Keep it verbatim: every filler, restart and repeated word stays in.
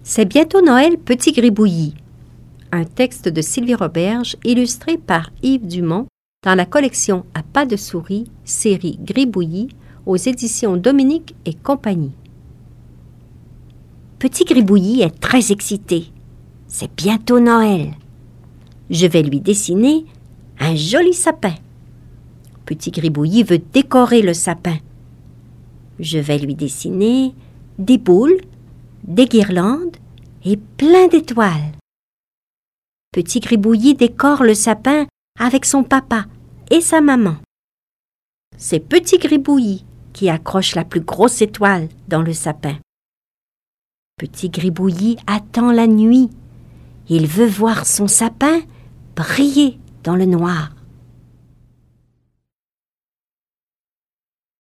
C'est bientôt Noël, petit gribouillis. Un texte de Sylvie Roberge illustré par Yves Dumont dans la collection À pas de souris, série Gribouillis aux éditions Dominique et compagnie. Petit gribouillis est très excité. C'est bientôt Noël. Je vais lui dessiner un joli sapin. Petit gribouillis veut décorer le sapin. Je vais lui dessiner des boules, des guirlandes et plein d'étoiles. Petit gribouillis décore le sapin avec son papa et sa maman. C'est Petit gribouillis qui accroche la plus grosse étoile dans le sapin. Petit gribouillis attend la nuit. Il veut voir son sapin briller dans le noir.